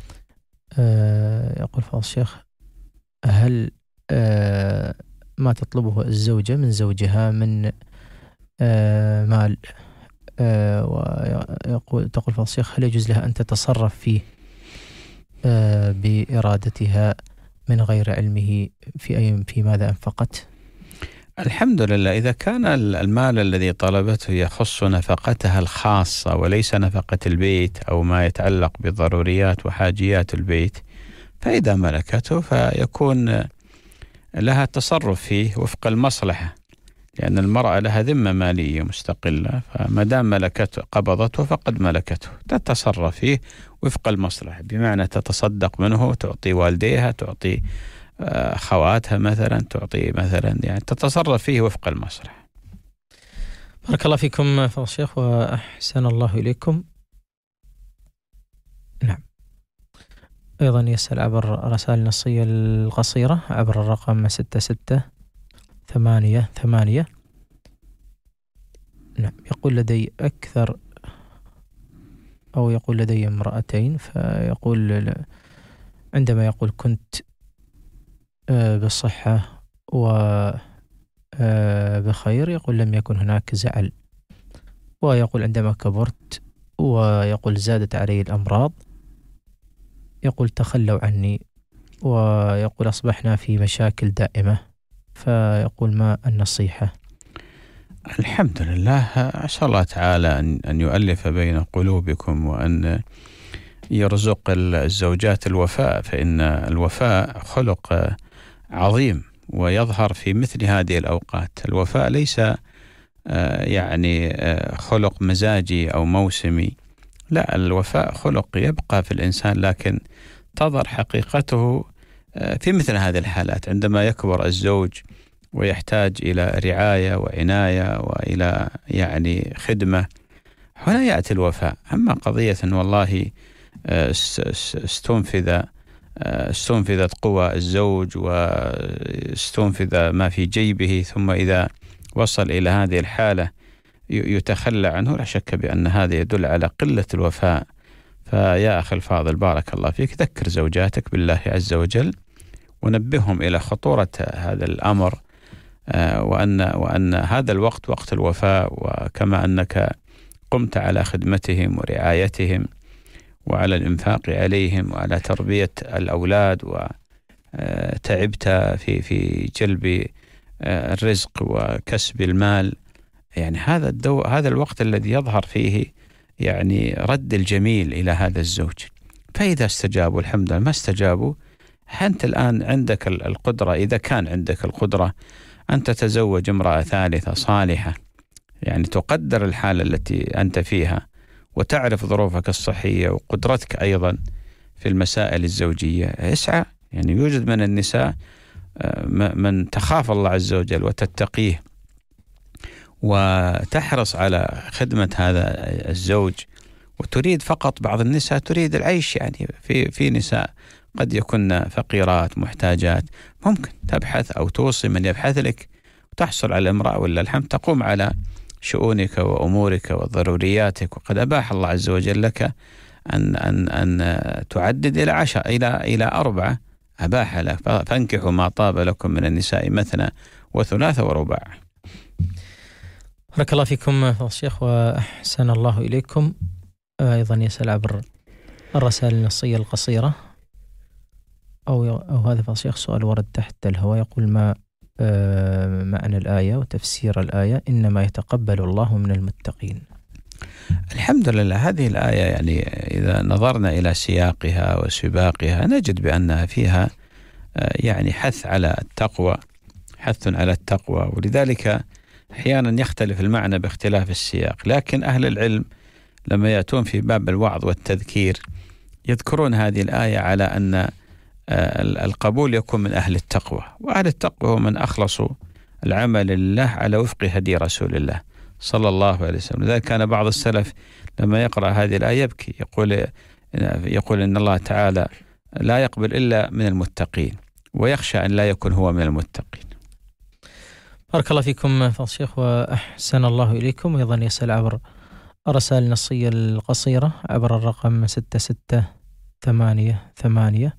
أه يقول فضل الشيخ: هل أه ما تطلبه الزوجة من زوجها من أه مال أه ويقول تقول فضل الشيخ: هل يجوز لها أن تتصرف فيه أه بإرادتها من غير علمه في أي في ماذا أنفقت؟ الحمد لله، إذا كان المال الذي طلبته يخص نفقتها الخاصة وليس نفقة البيت أو ما يتعلق بضروريات وحاجيات البيت، فإذا ملكته فيكون لها التصرف فيه وفق المصلحة، لأن المرأة لها ذمة مالية مستقلة، فما دام ملكته قبضته فقد ملكته، تتصرف فيه وفق المصلحة، بمعنى تتصدق منه، تعطي والديها، تعطي خواتها مثلا، تعطي مثلا، يعني تتصرف فيه وفق المصلحة. بارك الله فيكم فضل الشيخ وأحسن الله إليكم. نعم. أيضا يسأل عبر الرسائل النصية القصيرة عبر الرقم ستة ستة ثمانية ثمانية. نعم. يقول: لدي أكثر أو يقول لدي امرأتين، فيقول عندما يقول كنت بالصحة وبخير يقول لم يكن هناك زعل، ويقول عندما كبرت ويقول زادت علي الأمراض يقول تخلوا عني، ويقول أصبحنا في مشاكل دائمة، فيقول ما النصيحة؟ الحمد لله، أسأل الله تعالى أن أن يؤلف بين قلوبكم وأن يرزق الزوجات الوفاء، فإن الوفاء خلق عظيم ويظهر في مثل هذه الأوقات. الوفاء ليس يعني خلق مزاجي أو موسمي، لا، الوفاء خلق يبقى في الإنسان، لكن تظهر حقيقته في مثل هذه الحالات، عندما يكبر الزوج ويحتاج إلى رعاية وعناية وإلى يعني خدمة، هنا يأتي الوفاء. أما قضية والله استنفذ استنفذت قوى الزوج واستنفذ ما في جيبه، ثم إذا وصل إلى هذه الحالة يتخلى عنه، لا شك بأن هذا يدل على قلة الوفاء. فيا أخي الفاضل بارك الله فيك، ذكر زوجاتك بالله عز وجل ونبههم إلى خطورة هذا الأمر، وأن وأن هذا الوقت وقت الوفاء، وكما أنك قمت على خدمتهم ورعايتهم وعلى الإنفاق عليهم وعلى تربية الأولاد، وتعبت في في جلب الرزق وكسب المال، يعني هذا الدو هذا الوقت الذي يظهر فيه يعني رد الجميل إلى هذا الزوج. فإذا استجابوا الحمد لله، ما استجابوا أنت الآن عندك القدرة، إذا كان عندك القدرة أن تتزوج امرأة ثالثة صالحة، يعني تقدر الحالة التي أنت فيها وتعرف ظروفك الصحية وقدرتك أيضا في المسائل الزوجية، اسعى. يعني يوجد من النساء من تخاف الله عز وجل وتتقيه وتحرص على خدمة هذا الزوج، وتريد فقط، بعض النساء تريد العيش، يعني في في نساء قد يكن فقيرات محتاجات، ممكن تبحث أو توصي من يبحث لك وتحصل على امرأة ولا الحمد تقوم على شؤونك وأمورك وضرورياتك، وقد أباح الله عز وجل لك أن أن أن تعدد إلى عشر إلى إلى أربعة، أباح لك، فانكحوا ما طاب لكم من النساء مثنى وثلاث ورباع. بارك الله فيكم فضل الشيخ وأحسن الله إليكم. أيضا يسأل عبر الرسائل النصية القصيرة أو أو هذا فضل الشيخ سؤال ورد تحت الهواء، يقول ما آه معنى الآية وتفسير الآية إنما يتقبل الله من المتقين؟ الحمد لله، هذه الآية يعني إذا نظرنا إلى سياقها وسباقها نجد بأنها فيها آه يعني حث على التقوى، حث على التقوى، ولذلك أحيانا يختلف المعنى باختلاف السياق، لكن أهل العلم لما يأتون في باب الوعظ والتذكير يذكرون هذه الآية على أن القبول يكون من أهل التقوى، وأهل التقوى هم من أخلصوا العمل لله على وفق هدي رسول الله صلى الله عليه وسلم. لذلك كان بعض السلف لما يقرأ هذه الآية يبكي، يقول يقول إن الله تعالى لا يقبل إلا من المتقين، ويخشى أن لا يكون هو من المتقين. بارك الله فيكم فضل الشيخ وأحسن الله إليكم. أيضا يسأل عبر الرسائل النصية القصيرة عبر الرقم ستة ستة ثمانية ثمانية.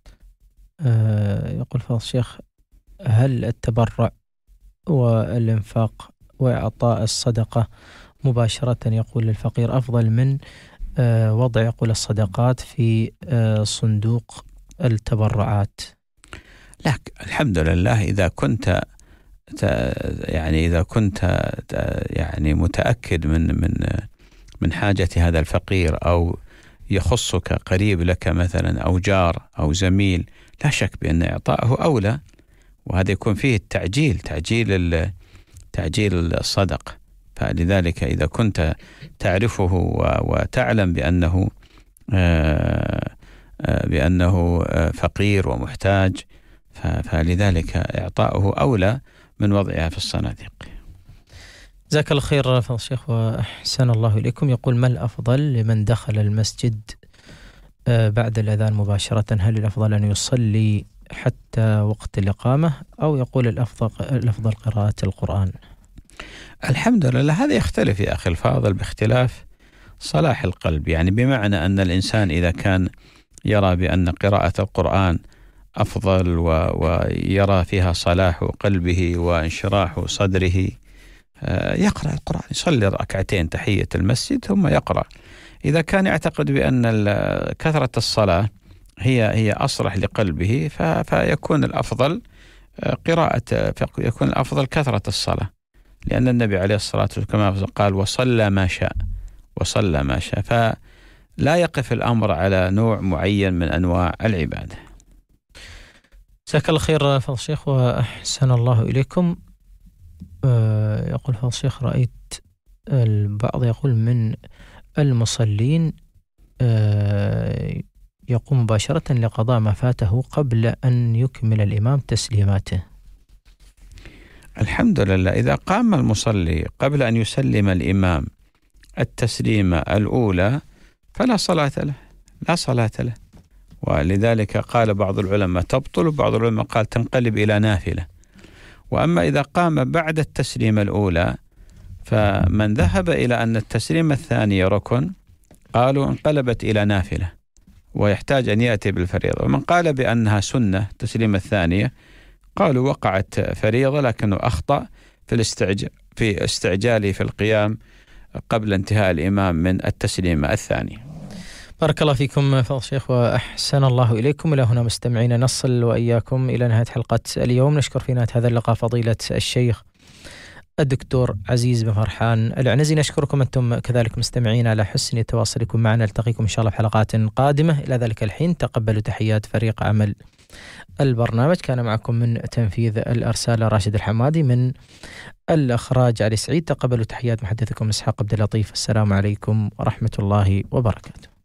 يقول فضل الشيخ: هل التبرع والإنفاق وإعطاء الصدقة مباشرة يقول للفقير أفضل من وضع يقول الصدقات في صندوق التبرعات؟ لا، الحمد لله إذا كنت يعني إذا كنت يعني متأكد من من من حاجة هذا الفقير، أو يخصك قريب لك مثلا أو جار أو زميل، لا شك بأن إعطائه أولى، وهذا يكون فيه التعجيل تعجيل تعجيل الصدقة. فلذلك إذا كنت تعرفه وتعلم بأنه بأنه فقير ومحتاج، فلذلك إعطاؤه أولى من وضعها في الصناديق. جزاك الله خير فضل الشيخ وأحسن الله إليكم. يقول: ما الأفضل لمن دخل المسجد بعد الأذان مباشرة؟ هل الأفضل أن يصلي حتى وقت الإقامة، أو يقول الأفضل الأفضل قراءة القرآن؟ الحمد لله هذا يختلف يا أخي الفاضل باختلاف صلاح القلب، يعني بمعنى أن الإنسان إذا كان يرى بأن قراءة القرآن أفضل ويرى فيها صلاح قلبه وانشراح صدره، يقرأ القرآن، يصلي ركعتين تحية المسجد ثم يقرأ. إذا كان يعتقد بأن كثرة الصلاة هي هي أصلح لقلبه، فيكون الأفضل قراءة يكون الأفضل كثرة الصلاة، لأن النبي عليه الصلاة والسلام كما قال: وصلى ما شاء وصلى ما شاء. فلا يقف الأمر على نوع معين من أنواع العبادة. جزاك الله خير فضل الشيخ وأحسن الله إليكم. أه يقول فضل الشيخ: رأيت البعض يقول من المصلين أه يقوم مباشرة لقضاء ما فاته قبل أن يكمل الإمام تسليماته. الحمد لله إذا قام المصلي قبل أن يسلم الإمام التسليمة الأولى فلا صلاة له، لا صلاة له. ولذلك قال بعض العلماء تبطل، وبعض العلماء قال تنقلب إلى نافلة. وأما إذا قام بعد التسليمة الأولى فمن ذهب إلى أن التسليمة الثانية ركن قالوا انقلبت إلى نافلة ويحتاج أن يأتي بالفريضة. ومن قال بأنها سنة التسليمة الثانية قالوا وقعت فريضة لكنه أخطأ في الاستعجال في استعجاله في القيام قبل انتهاء الإمام من التسليمة الثانية. بارك الله فيكم فضل الشيخ وأحسن الله إليكم. إلى هنا مستمعين نصل وإياكم إلى نهاية حلقة اليوم. نشكر في نهاية هذا اللقاء فضيلة الشيخ الدكتور عزيز بن فرحان العنزي. نشكركم أنتم كذلك مستمعين على حسن تواصلكم معنا. نلتقيكم إن شاء الله في حلقات قادمة. إلى ذلك الحين تقبلوا تحيات فريق عمل البرنامج. كان معكم من تنفيذ الأرسال راشد الحمادي، من الإخراج علي سعيد. تقبلوا تحيات محدثكم إسحاق عبد اللطيف. السلام عليكم ورحمة الله وبركاته.